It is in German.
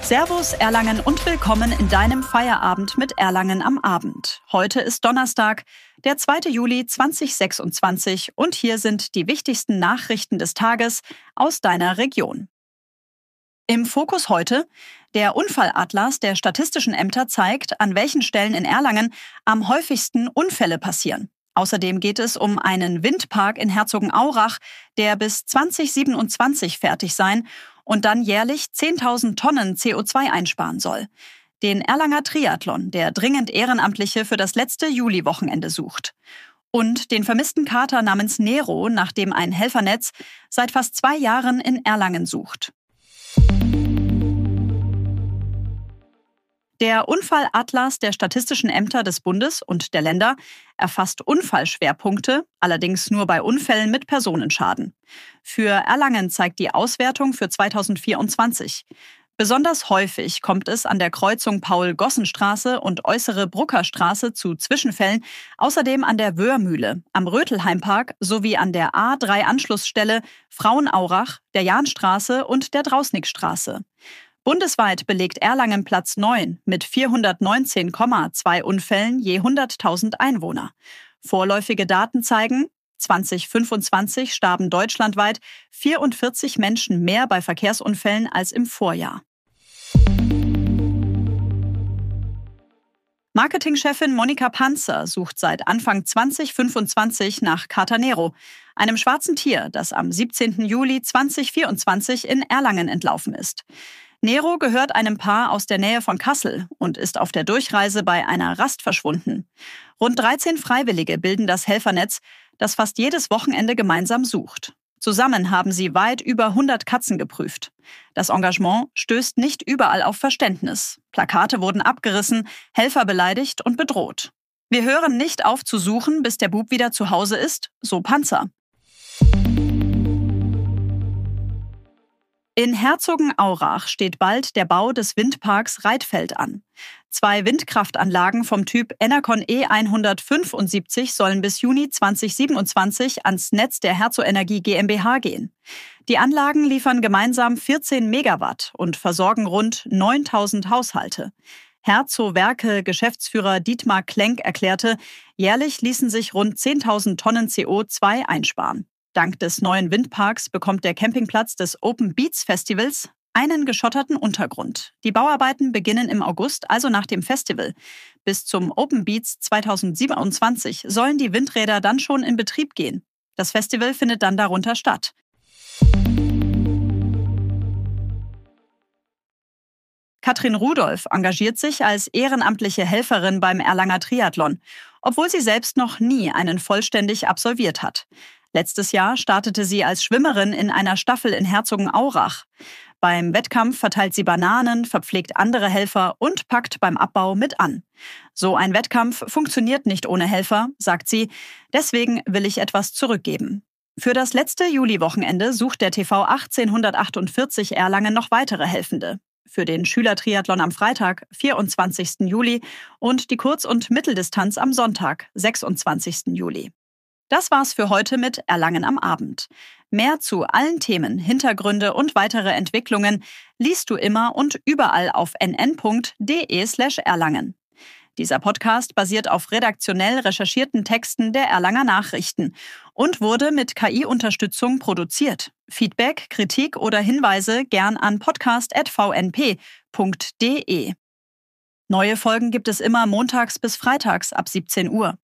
Servus Erlangen und willkommen in deinem Feierabend mit Erlangen am Abend. Heute ist Donnerstag, der 2. Juli 2026 und hier sind die wichtigsten Nachrichten des Tages aus deiner Region. Im Fokus heute: Der Unfallatlas der statistischen Ämter zeigt, an welchen Stellen in Erlangen am häufigsten Unfälle passieren. Außerdem geht es um einen Windpark in Herzogenaurach, der bis 2027 fertig sein und dann jährlich 10.000 Tonnen CO2 einsparen soll. Den Erlanger Triathlon, der dringend Ehrenamtliche für das letzte Juli-Wochenende sucht. Und den vermissten Kater namens Nero, nach dem ein Helfernetz seit fast 2 Jahren in Erlangen sucht. Der Unfallatlas der statistischen Ämter des Bundes und der Länder erfasst Unfallschwerpunkte, allerdings nur bei Unfällen mit Personenschaden. Für Erlangen zeigt die Auswertung für 2024. Besonders häufig kommt es an der Kreuzung Paul-Gossen-Straße und Äußere Bruckerstraße zu Zwischenfällen, außerdem an der Wöhrmühle, am Rötelheimpark sowie an der A3-Anschlussstelle Frauenaurach, der Jahnstraße und der Drausnickstraße. Bundesweit belegt Erlangen Platz 9 mit 419,2 Unfällen je 100.000 Einwohner. Vorläufige Daten zeigen, 2025 starben deutschlandweit 44 Menschen mehr bei Verkehrsunfällen als im Vorjahr. Marketingchefin Monika Panzer sucht seit Anfang 2025 nach Kater Nero, einem schwarzen Tier, das am 17. Juli 2024 in Erlangen entlaufen ist. Nero gehört einem Paar aus der Nähe von Kassel und ist auf der Durchreise bei einer Rast verschwunden. Rund 13 Freiwillige bilden das Helfernetz, das fast jedes Wochenende gemeinsam sucht. Zusammen haben sie weit über 100 Katzen geprüft. Das Engagement stößt nicht überall auf Verständnis. Plakate wurden abgerissen, Helfer beleidigt und bedroht. Wir hören nicht auf zu suchen, bis der Bub wieder zu Hause ist, so Panzer. In Herzogenaurach steht bald der Bau des Windparks Reitfeld an. 2 Windkraftanlagen vom Typ Enercon E175 sollen bis Juni 2027 ans Netz der Herzo-Energie GmbH gehen. Die Anlagen liefern gemeinsam 14 Megawatt und versorgen rund 9.000 Haushalte. Herzo-Werke-Geschäftsführer Dietmar Klenk erklärte, jährlich ließen sich rund 10.000 Tonnen CO2 einsparen. Dank des neuen Windparks bekommt der Campingplatz des Open Beats Festivals einen geschotterten Untergrund. Die Bauarbeiten beginnen im August, also nach dem Festival. Bis zum Open Beats 2027 sollen die Windräder dann schon in Betrieb gehen. Das Festival findet dann darunter statt. Katrin Rudolph engagiert sich als ehrenamtliche Helferin beim Erlanger Triathlon, obwohl sie selbst noch nie einen vollständig absolviert hat. Letztes Jahr startete sie als Schwimmerin in einer Staffel in Herzogenaurach. Beim Wettkampf verteilt sie Bananen, verpflegt andere Helfer und packt beim Abbau mit an. So ein Wettkampf funktioniert nicht ohne Helfer, sagt sie. Deswegen will ich etwas zurückgeben. Für das letzte Juli-Wochenende sucht der TV 1848 Erlangen noch weitere Helfende. Für den Schülertriathlon am Freitag, 24. Juli und die Kurz- und Mitteldistanz am Sonntag, 26. Juli. Das war's für heute mit Erlangen am Abend. Mehr zu allen Themen, Hintergründe und weitere Entwicklungen liest du immer und überall auf nn.de/Erlangen. Dieser Podcast basiert auf redaktionell recherchierten Texten der Erlanger Nachrichten und wurde mit KI-Unterstützung produziert. Feedback, Kritik oder Hinweise gern an podcast@vnp.de. Neue Folgen gibt es immer montags bis freitags ab 17 Uhr.